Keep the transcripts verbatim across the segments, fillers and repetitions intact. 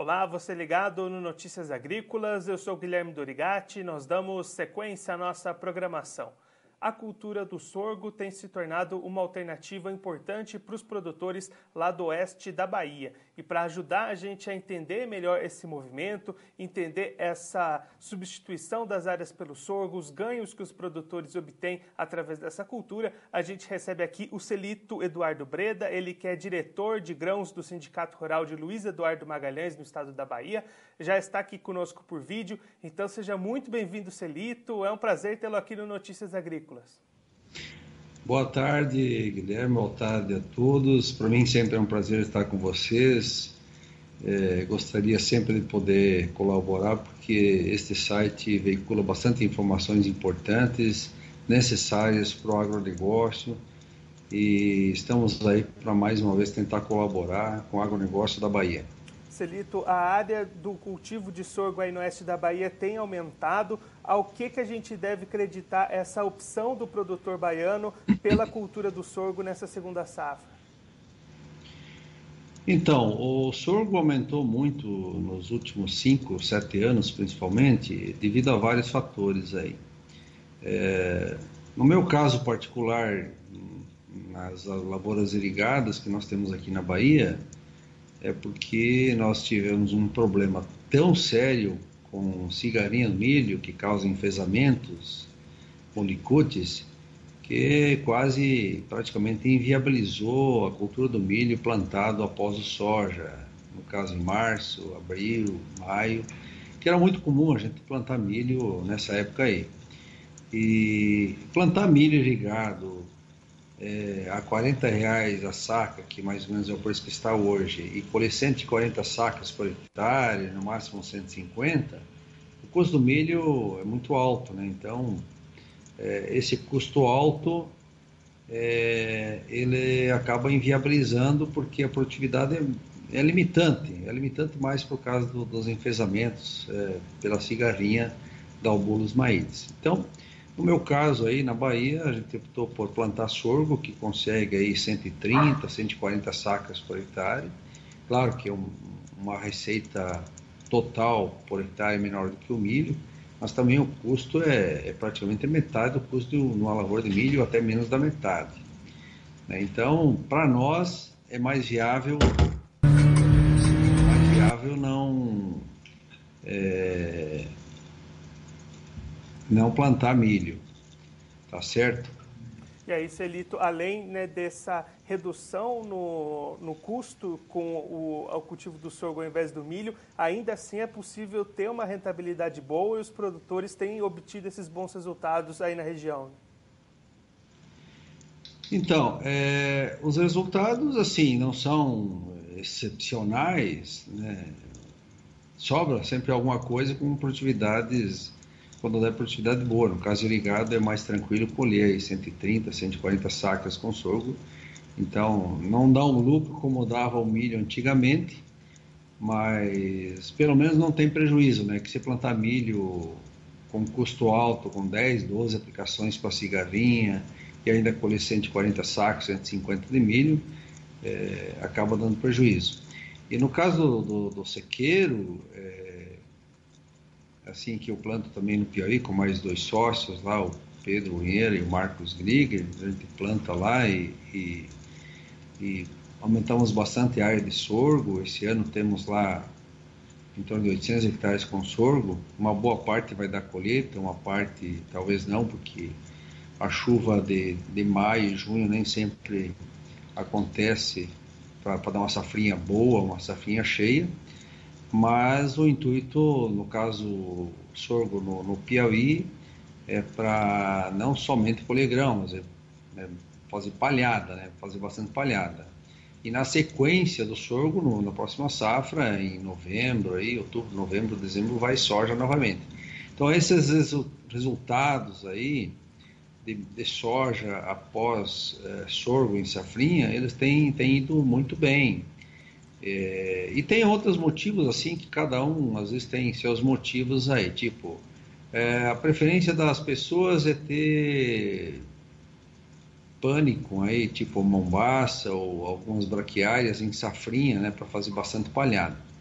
Olá, você ligado no Notícias Agrícolas, eu sou Guilherme Dorigatti, nós damos sequência à nossa programação. A cultura do sorgo tem se tornado uma alternativa importante para os produtores lá do oeste da Bahia. E para ajudar a gente a entender melhor esse movimento, entender essa substituição das áreas pelo sorgo, os ganhos que os produtores obtêm através dessa cultura, a gente recebe aqui o Celito Eduardo Breda, ele que é diretor de grãos do Sindicato Rural de Luiz Eduardo Magalhães, no estado da Bahia. Já está aqui conosco por vídeo, então seja muito bem-vindo, Celito. É um prazer tê-lo aqui no Notícias Agrícolas. Boa tarde, Guilherme, boa tarde a todos. Para mim sempre é um prazer estar com vocês. É, gostaria sempre de poder colaborar, porque este site veicula bastante informações importantes, necessárias para o agronegócio, e estamos aí para mais uma vez tentar colaborar com o agronegócio da Bahia. Celito, a área do cultivo de sorgo aí no oeste da Bahia tem aumentado. Ao que, que a gente deve acreditar essa opção do produtor baiano pela cultura do sorgo nessa segunda safra? Então, o sorgo aumentou muito nos últimos cinco, sete anos, principalmente, devido a vários fatores aí. É, no meu caso particular, nas lavouras irrigadas que nós temos aqui na Bahia, é porque nós tivemos um problema tão sério com cigarrinha no milho, que causa enfesamentos, com licutes, que quase praticamente inviabilizou a cultura do milho plantado após o soja, no caso em março, abril, maio, que era muito comum a gente plantar milho nessa época aí. E plantar milho irrigado É, a quarenta reais a saca, que mais ou menos é o preço que está hoje, e colher cento e quarenta sacas por hectare, no máximo cento e cinquenta, o custo do milho é muito alto, né? Então, é, esse custo alto, é, ele acaba inviabilizando, porque a produtividade é, é limitante, é limitante mais por causa do, dos enfesamentos é, pela cigarrinha da Albulus maides. Então, no meu caso aí na Bahia, a gente optou por plantar sorgo, que consegue aí cento e trinta, cento e quarenta sacas por hectare. Claro que é um, uma receita total por hectare menor do que o milho, mas também o custo é, é praticamente metade do custo de uma lavoura de milho, até menos da metade. Né? Então, para nós é mais viável, mais viável não é, não plantar milho, tá certo? E aí, Celito, além, né, dessa redução no, no custo com o, o cultivo do sorgo ao invés do milho, ainda assim é possível ter uma rentabilidade boa e os produtores têm obtido esses bons resultados aí na região. Então, é, os resultados, assim, não são excepcionais, né? Sobra sempre alguma coisa com produtividades, quando dá produtividade boa. No caso irrigado é mais tranquilo colher aí cento e trinta, cento e quarenta sacas com sorgo. Então não dá um lucro como dava o milho antigamente, mas pelo menos não tem prejuízo, né? Que se plantar milho com custo alto, com dez, doze aplicações para cigarrinha e ainda colher cento e quarenta sacos, cento e cinquenta de milho, é, acaba dando prejuízo. E no caso do, do, do sequeiro, é, assim que eu planto também no Piauí com mais dois sócios lá, o Pedro Unheira e o Marcos Grieger, a gente planta lá e, e, e aumentamos bastante a área de sorgo. Esse ano temos lá em torno de oitocentos hectares com sorgo, uma boa parte vai dar colheita, uma parte talvez não, porque a chuva de, de maio e junho nem sempre acontece para dar uma safrinha boa, uma safrinha cheia. Mas o intuito, no caso sorgo no, no Piauí, é para não somente colher grão, mas é, é fazer palhada, né? Fazer bastante palhada. E na sequência do sorgo, no, na próxima safra, em novembro, aí, outubro, novembro, dezembro, vai soja novamente. Então esses resu resultados aí de, de soja após é, sorgo em safrinha, eles têm, têm ido muito bem. É, e tem outros motivos assim que cada um às vezes tem seus motivos aí, tipo é, a preferência das pessoas é ter pânico aí, tipo mombaça ou algumas braquiárias em safrinha, né, para fazer bastante palhada.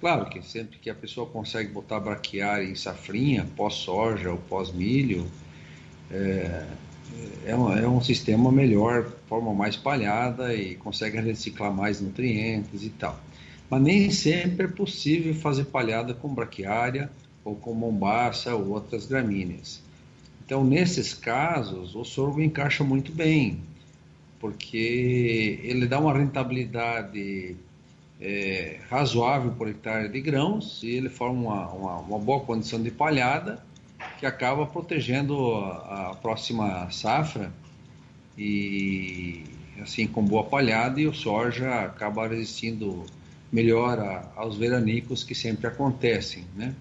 Claro que sempre que a pessoa consegue botar braquiária em safrinha, pós-soja ou pós-milho, é, é, um, é um sistema melhor, forma mais espalhada e consegue reciclar mais nutrientes e tal. Mas nem sempre é possível fazer palhada com braquiária ou com mombaça ou outras gramíneas. Então, nesses casos, o sorgo encaixa muito bem, porque ele dá uma rentabilidade é, razoável por hectare de grãos e ele forma uma, uma, uma boa condição de palhada que acaba protegendo a, a próxima safra e assim com boa palhada, e o soja acaba resistindo melhor a, aos veranicos que sempre acontecem, né?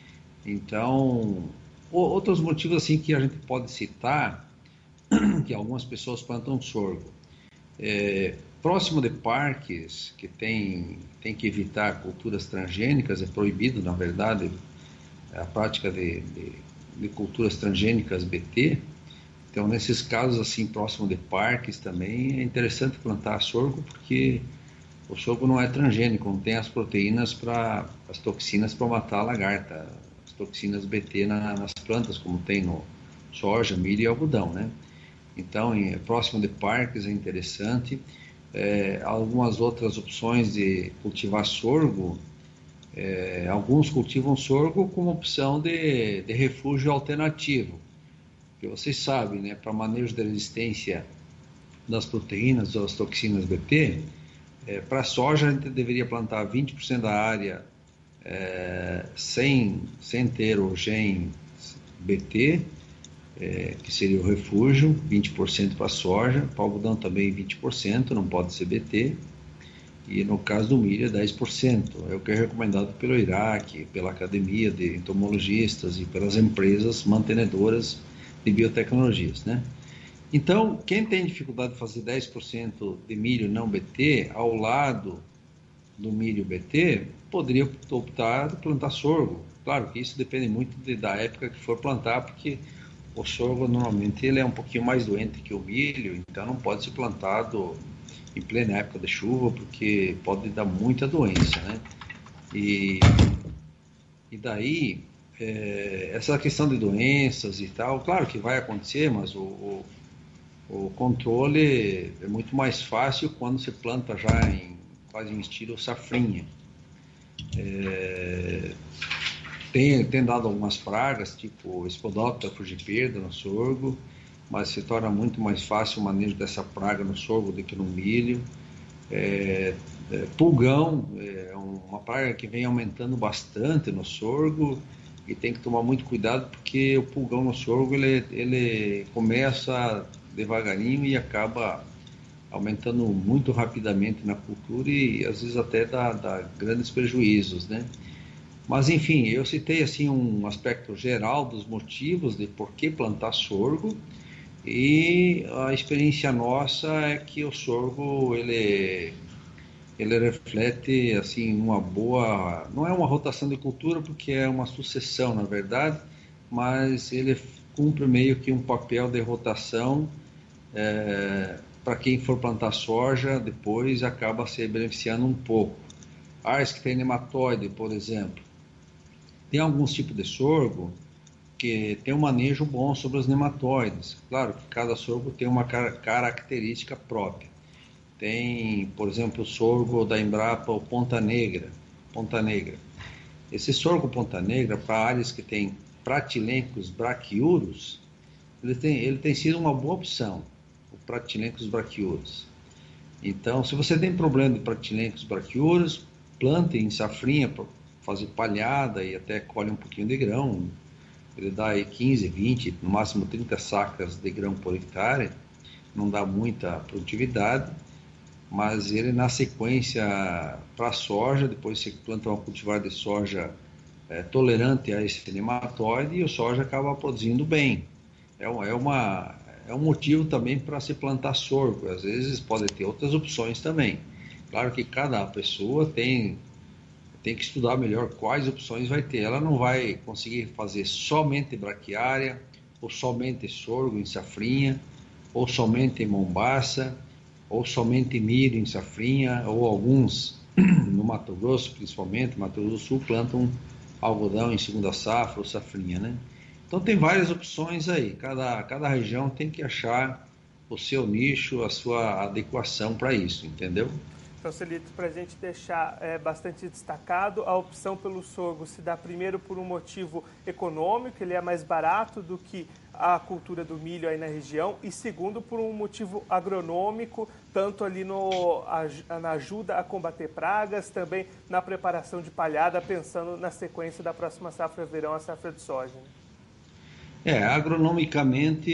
Então, outros motivos assim que a gente pode citar, que algumas pessoas plantam sorgo. É, próximo de parques que tem, tem que evitar culturas transgênicas, é proibido, na verdade, a prática de, de, de culturas transgênicas B T. Então, nesses casos, assim, próximo de parques também, é interessante plantar sorgo, porque o sorgo não é transgênico, não tem as proteínas, para as toxinas para matar a lagarta, as toxinas B T na, nas plantas, como tem no soja, milho e algodão, né? Então, em, próximo de parques é interessante. É, algumas outras opções de cultivar sorgo, é, alguns cultivam sorgo como opção de, de refúgio alternativo, porque vocês sabem, né, para manejo da resistência das proteínas ou das toxinas B T, é, para a soja a gente deveria plantar vinte por cento da área é, sem, sem ter o gene B T, é, que seria o refúgio, vinte por cento para a soja, para o algodão também vinte por cento, não pode ser B T, e no caso do milho é dez por cento, é o que é recomendado pelo I R A C, pela Academia de Entomologistas e pelas empresas mantenedoras de biotecnologias, né? Então, quem tem dificuldade de fazer dez por cento de milho não B T, ao lado do milho B T, poderia optar por plantar sorgo. Claro que isso depende muito de, da época que for plantar, porque o sorgo normalmente ele é um pouquinho mais doente que o milho, então não pode ser plantado em plena época de chuva, porque pode dar muita doença, né? E, e daí, é, essa questão de doenças e tal, claro que vai acontecer, mas o, o, o controle é muito mais fácil quando se planta já em quase em estilo safrinha. É, tem, tem dado algumas pragas, tipo Spodoptera frugiperda no sorgo, mas se torna muito mais fácil o manejo dessa praga no sorgo do que no milho. É, é, pulgão é uma praga que vem aumentando bastante no sorgo e tem que tomar muito cuidado, porque o pulgão no sorgo ele, ele começa devagarinho e acaba aumentando muito rapidamente na cultura e às vezes até dá, dá grandes prejuízos, né? Mas enfim, eu citei assim um aspecto geral dos motivos de por que plantar sorgo, e a experiência nossa é que o sorgo ele ele reflete assim uma boa, não é uma rotação de cultura porque é uma sucessão na verdade, mas ele cumpre meio que um papel de rotação. É, para quem for plantar soja depois acaba se beneficiando um pouco. Áreas que tem nematóide, por exemplo, tem alguns tipos de sorgo que tem um manejo bom sobre os nematóides. Claro que cada sorgo tem uma característica própria. Tem, por exemplo, o sorgo da Embrapa, o Ponta Negra. Ponta Negra. Esse sorgo Ponta Negra, para áreas que tem Pratilencos braquiurus, ele tem, ele tem sido uma boa opção, o Pratilencos braquiurus. Então, se você tem problema de Pratilencos braquiurus, plante em safrinha para fazer palhada e até colhe um pouquinho de grão. Ele dá aí quinze, vinte, no máximo trinta sacas de grão por hectare, não dá muita produtividade, mas ele na sequência para a soja, depois você planta uma cultivar de soja é, tolerante a esse nematóide e o soja acaba produzindo bem. É, é, uma, é um motivo também para se plantar sorgo, às vezes pode ter outras opções também. Claro que cada pessoa tem... tem que estudar melhor quais opções vai ter. Ela não vai conseguir fazer somente braquiária, ou somente sorgo em safrinha, ou somente mombaça, ou somente milho em safrinha, ou alguns no Mato Grosso, principalmente, Mato Grosso do Sul, plantam algodão em segunda safra ou safrinha, né? Então tem várias opções aí, cada, cada região tem que achar o seu nicho, a sua adequação para isso, entendeu? Então, Celito, para a gente deixar é, bastante destacado, a opção pelo sorgo se dá primeiro por um motivo econômico, ele é mais barato do que a cultura do milho aí na região, e segundo por um motivo agronômico, tanto ali no, a, na ajuda a combater pragas, também na preparação de palhada, pensando na sequência da próxima safra verão, a safra de soja. Né? É, agronomicamente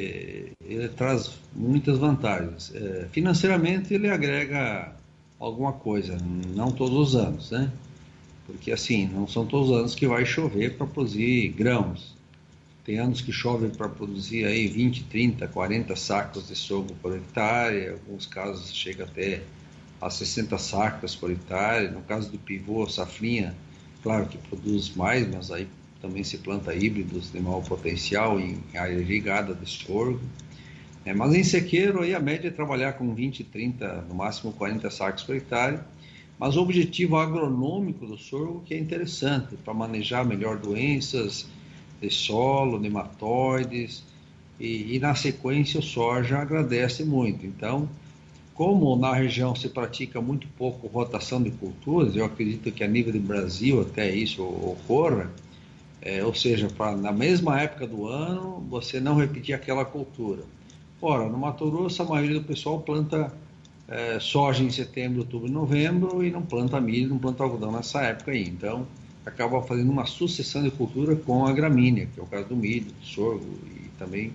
ele traz muitas vantagens. É, financeiramente ele agrega alguma coisa, não todos os anos, né? Porque assim, não são todos os anos que vai chover para produzir grãos. Tem anos que chove para produzir aí vinte, trinta, quarenta sacos de sorgo por hectare, em alguns casos chega até a sessenta sacas por hectare. No caso do pivô, safrinha, claro que produz mais, mas aí também se planta híbridos de maior potencial em área irrigada de sorgo. É, mas em sequeiro, aí a média é trabalhar com vinte, trinta, no máximo quarenta sacos por hectare. Mas o objetivo agronômico do sorgo que é interessante, para manejar melhor doenças de solo, nematóides, e, e na sequência o soja agradece muito. Então, como na região se pratica muito pouco rotação de culturas, eu acredito que a nível de Brasil até isso ocorra, é, ou seja, pra, na mesma época do ano, você não repetir aquela cultura. Ora, no Mato Grosso, a maioria do pessoal planta é, soja em setembro, outubro e novembro e não planta milho, não planta algodão nessa época aí. Então, acaba fazendo uma sucessão de cultura com a gramínea, que é o caso do milho, do sorgo e também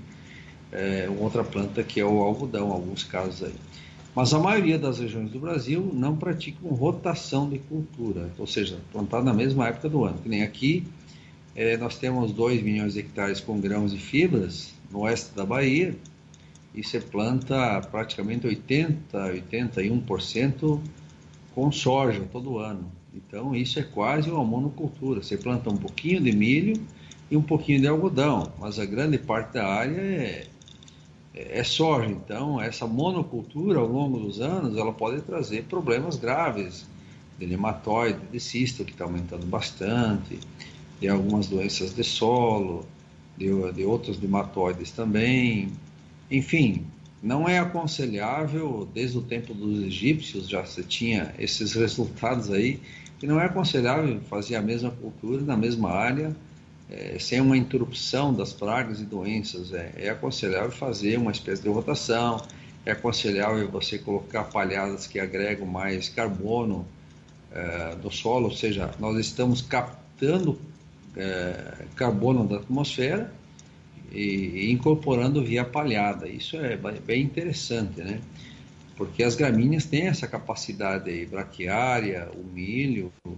é, outra planta que é o algodão, em alguns casos aí. Mas a maioria das regiões do Brasil não praticam rotação de cultura, ou seja, plantar na mesma época do ano. Que nem aqui, é, nós temos dois milhões de hectares com grãos e fibras no oeste da Bahia, e você planta praticamente oitenta, oitenta e um por cento com soja todo ano. Então isso é quase uma monocultura. Você planta um pouquinho de milho e um pouquinho de algodão, mas a grande parte da área é, é soja. Então essa monocultura ao longo dos anos ela pode trazer problemas graves de nematóide, de cisto que está aumentando bastante, de algumas doenças de solo, de, de outros nematóides também. Enfim, não é aconselhável, desde o tempo dos egípcios já se tinha esses resultados aí, que não é aconselhável fazer a mesma cultura na mesma área, é, sem uma interrupção das pragas e doenças. É, é aconselhável fazer uma espécie de rotação, é aconselhável você colocar palhadas que agregam mais carbono é, do solo, ou seja, nós estamos captando é, carbono da atmosfera, e incorporando via palhada. Isso é bem interessante, né? Porque as gramíneas têm essa capacidade aí, braquiária, o milho, uh,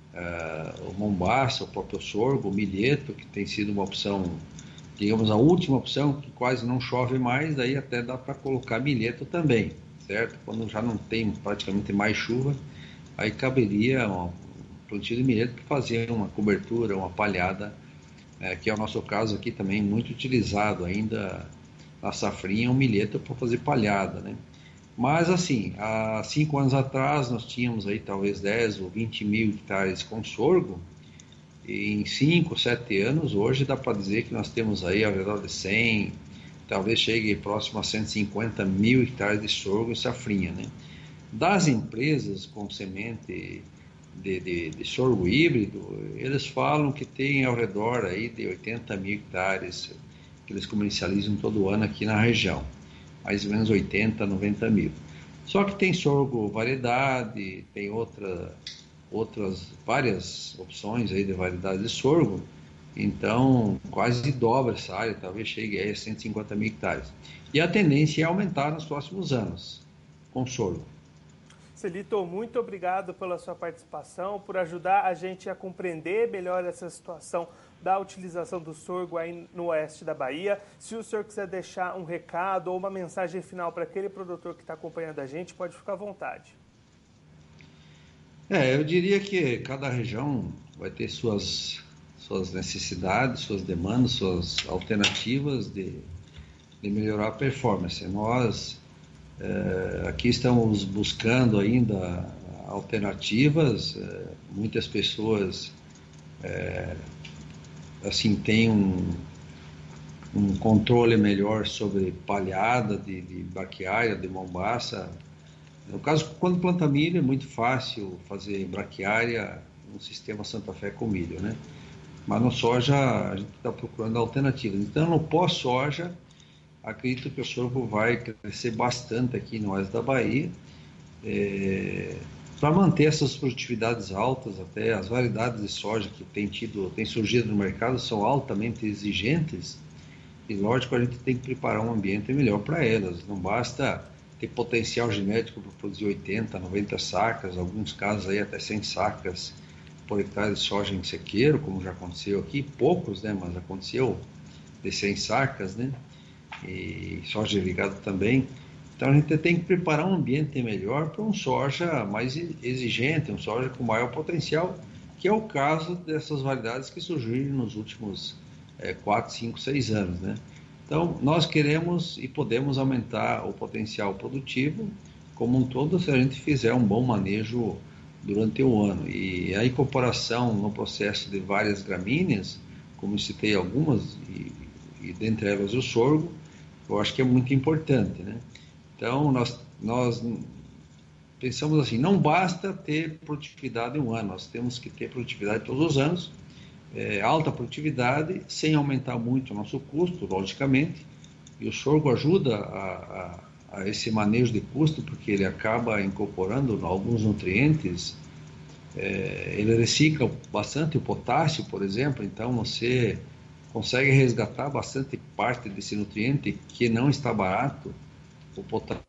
o mombaça, o próprio sorgo, o milheto, que tem sido uma opção, digamos, a última opção, que quase não chove mais, daí até dá para colocar milheto também, certo? Quando já não tem praticamente mais chuva, aí caberia um plantio de milheto que fazia uma cobertura, uma palhada, É, que é o nosso caso aqui também, muito utilizado ainda na safrinha, um milheto para fazer palhada, né? Mas assim, há cinco anos atrás nós tínhamos aí talvez dez ou vinte mil hectares com sorgo, e em cinco, sete anos, hoje dá para dizer que nós temos aí ao redor de cem, talvez chegue próximo a cento e cinquenta mil hectares de sorgo e safrinha, né? Das empresas com semente De, de, de sorgo híbrido, eles falam que tem ao redor aí de oitenta mil hectares que eles comercializam todo ano aqui na região, mais ou menos oitenta, noventa mil. Só que tem sorgo variedade, tem outra, outras várias opções aí de variedade de sorgo, então quase dobra essa área, talvez chegue aí a cento e cinquenta mil hectares. E a tendência é aumentar nos próximos anos com sorgo. Celito, muito obrigado pela sua participação, por ajudar a gente a compreender melhor essa situação da utilização do sorgo aí no oeste da Bahia. Se o senhor quiser deixar um recado ou uma mensagem final para aquele produtor que está acompanhando a gente, pode ficar à vontade. É, eu diria que cada região vai ter suas, suas necessidades, suas demandas, suas alternativas de, de melhorar a performance. Nós... É, aqui estamos buscando ainda alternativas. É, muitas pessoas é, assim têm um, um controle melhor sobre palhada de, de braquiária, de mombaça. No caso, quando planta milho, é muito fácil fazer braquiária no sistema Santa Fé com milho, né? Mas no soja, a gente está procurando alternativas. Então, no pós-soja, acredito que o sorgo vai crescer bastante aqui no oeste da Bahia, é, para manter essas produtividades altas. Até as variedades de soja que tem tido, tem surgido no mercado são altamente exigentes, e lógico, a gente tem que preparar um ambiente melhor para elas. Não basta ter potencial genético para produzir oitenta, noventa sacas, alguns casos aí até cem sacas por hectare de soja em sequeiro, como já aconteceu aqui, poucos, né, mas aconteceu de cem sacas, né, e soja irrigada também. Então a gente tem que preparar um ambiente melhor para um soja mais exigente, um soja com maior potencial, que é o caso dessas variedades que surgiram nos últimos é, quatro, cinco, seis anos, né. Então nós queremos e podemos aumentar o potencial produtivo como um todo se a gente fizer um bom manejo durante o ano. E a incorporação no processo de várias gramíneas, como citei algumas, e, e dentre elas o sorgo, eu acho que é muito importante, né? Então, nós, nós pensamos assim, não basta ter produtividade em um ano, nós temos que ter produtividade todos os anos, é, alta produtividade, sem aumentar muito o nosso custo, logicamente, e o sorgo ajuda a, a a esse manejo de custo, porque ele acaba incorporando alguns nutrientes, é, ele recicla bastante o potássio, por exemplo, então você consegue resgatar bastante parte desse nutriente que não está barato, o potássio.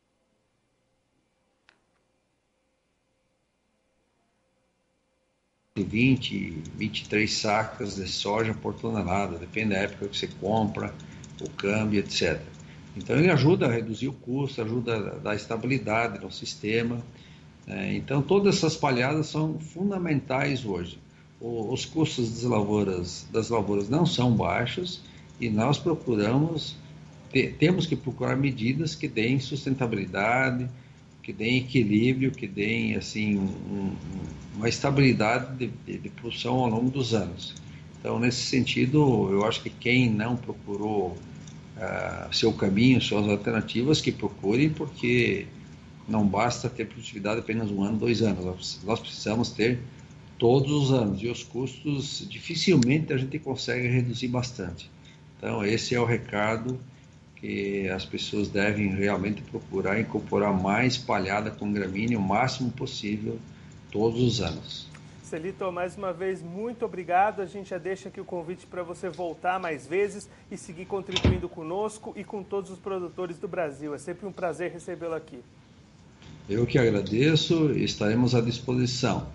vinte, vinte e três sacas de soja por tonelada, depende da época que você compra, o câmbio, etcétera. Então ele ajuda a reduzir o custo, ajuda a dar estabilidade no sistema. É, então todas essas palhadas são fundamentais hoje. O, os custos das lavouras, das lavouras não são baixos e nós procuramos, te, temos que procurar medidas que deem sustentabilidade, que deem equilíbrio, que deem assim, um, uma estabilidade de, de, de produção ao longo dos anos. Então nesse sentido, eu acho que quem não procurou Uh, seu caminho, suas alternativas, que procurem, porque não basta ter produtividade apenas um ano, dois anos, nós precisamos ter todos os anos, e os custos dificilmente a gente consegue reduzir bastante. Então esse é o recado, que as pessoas devem realmente procurar incorporar mais palhada com gramínea o máximo possível todos os anos. Celito, mais uma vez, muito obrigado. A gente já deixa aqui o convite para você voltar mais vezes e seguir contribuindo conosco e com todos os produtores do Brasil. É sempre um prazer recebê-lo aqui. Eu que agradeço, estaremos à disposição.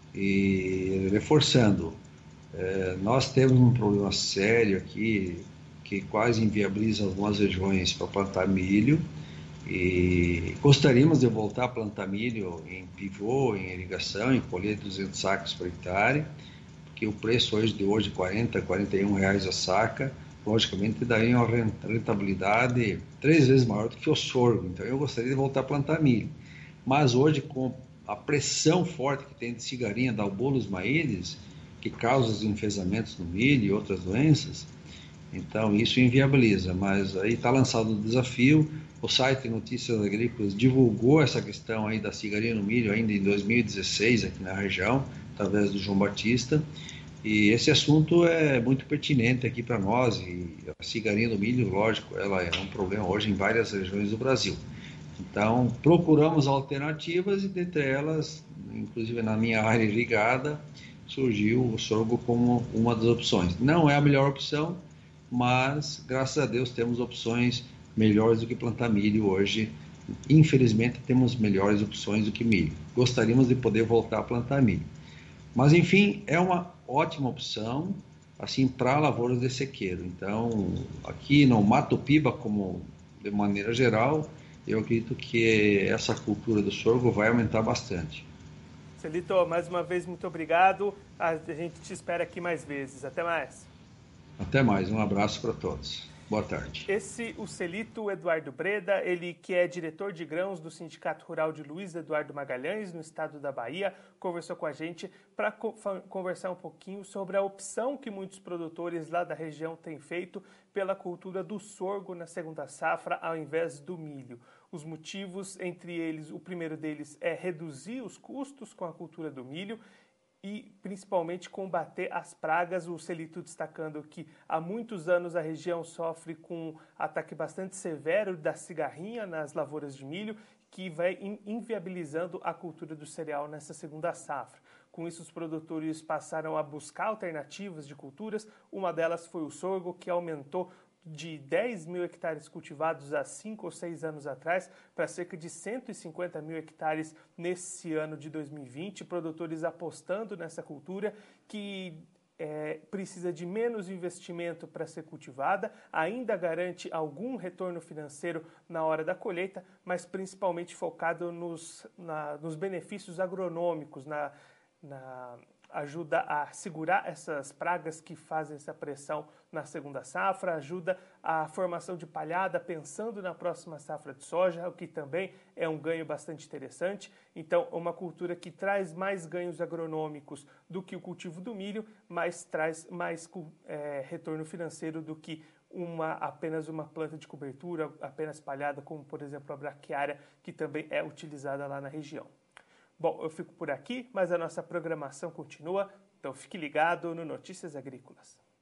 E reforçando, é, nós temos um problema sério aqui, que quase inviabiliza algumas regiões para plantar milho, e gostaríamos de voltar a plantar milho em pivô, em irrigação, em colher duzentos sacos por hectare, porque o preço hoje de hoje, quarenta, quarenta e um reais a saca, logicamente daria uma rentabilidade três vezes maior do que o sorgo. Então eu gostaria de voltar a plantar milho. Mas hoje, com a pressão forte que tem de cigarinha da Albolus maílis, que causa os enfesamentos no milho e outras doenças, então isso inviabiliza. Mas aí está lançado o desafio. O site Notícias Agrícolas divulgou essa questão aí da cigarinha no milho ainda em dois mil e dezesseis aqui na região, através do João Batista, e esse assunto é muito pertinente aqui para nós, e a cigarinha no milho, lógico, ela é um problema hoje em várias regiões do Brasil. Então procuramos alternativas e dentre elas, inclusive na minha área irrigada, surgiu o sorgo como uma das opções. Não é a melhor opção, mas graças a Deus temos opções melhores do que plantar milho hoje. Infelizmente temos melhores opções do que milho. Gostaríamos de poder voltar a plantar milho. Mas enfim, é uma ótima opção assim para lavouras de sequeiro. Então, aqui no Mato Piba, como de maneira geral, eu acredito que essa cultura do sorgo vai aumentar bastante. Celito, mais uma vez muito obrigado. A gente te espera aqui mais vezes. Até mais. Até mais. Um abraço para todos. Boa tarde. Esse, o Celito Eduardo Breda, ele que é diretor de grãos do Sindicato Rural de Luiz Eduardo Magalhães, no estado da Bahia, conversou com a gente para co conversar um pouquinho sobre a opção que muitos produtores lá da região têm feito pela cultura do sorgo na segunda safra ao invés do milho. Os motivos, entre eles, o primeiro deles é reduzir os custos com a cultura do milho e principalmente combater as pragas. O Celito destacando que há muitos anos a região sofre com um ataque bastante severo da cigarrinha nas lavouras de milho, que vai inviabilizando a cultura do cereal nessa segunda safra. Com isso, os produtores passaram a buscar alternativas de culturas. Uma delas foi o sorgo, que aumentou de dez mil hectares cultivados há cinco ou seis anos atrás para cerca de cento e cinquenta mil hectares nesse ano de dois mil e vinte, produtores apostando nessa cultura que é, precisa de menos investimento para ser cultivada, ainda garante algum retorno financeiro na hora da colheita, mas principalmente focado nos, na, nos benefícios agronômicos, na, na ajuda a segurar essas pragas que fazem essa pressão na segunda safra, ajuda a formação de palhada pensando na próxima safra de soja, o que também é um ganho bastante interessante. Então, é uma cultura que traz mais ganhos agronômicos do que o cultivo do milho, mas traz mais é, retorno financeiro do que uma, apenas uma planta de cobertura, apenas palhada, como, por exemplo, a braquiária, que também é utilizada lá na região. Bom, eu fico por aqui, mas a nossa programação continua, então fique ligado no Notícias Agrícolas.